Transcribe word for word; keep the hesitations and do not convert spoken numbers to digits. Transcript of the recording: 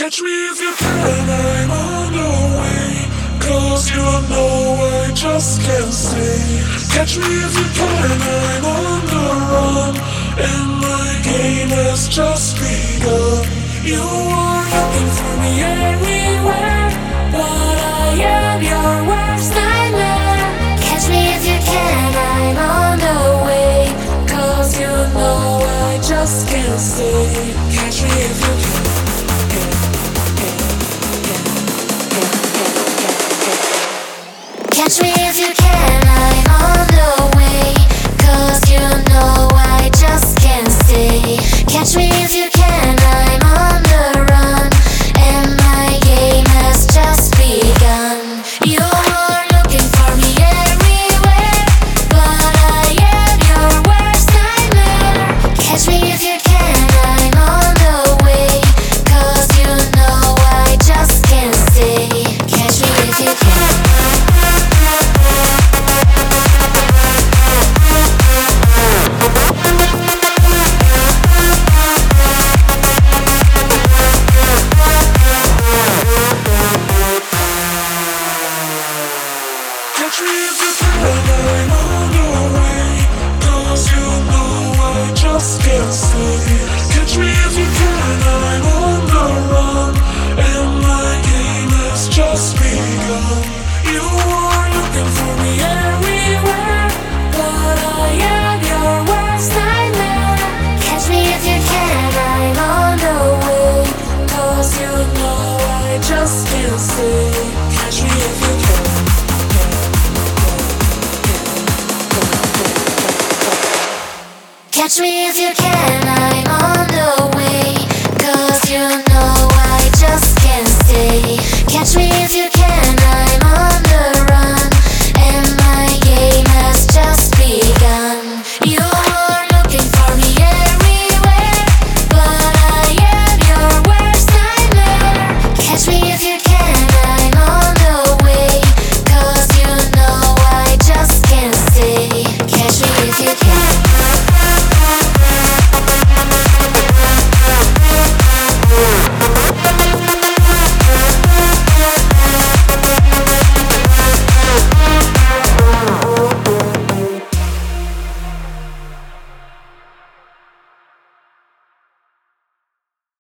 Catch me if you can, I'm on the way. Cause you know I just can't stay. Catch me if you can, I'm on the run, and my game has just begun. You are looking for me everywhere, but I am your worst nightmare. Catch me if you can, I'm on the way. Cause you know I just can't stay.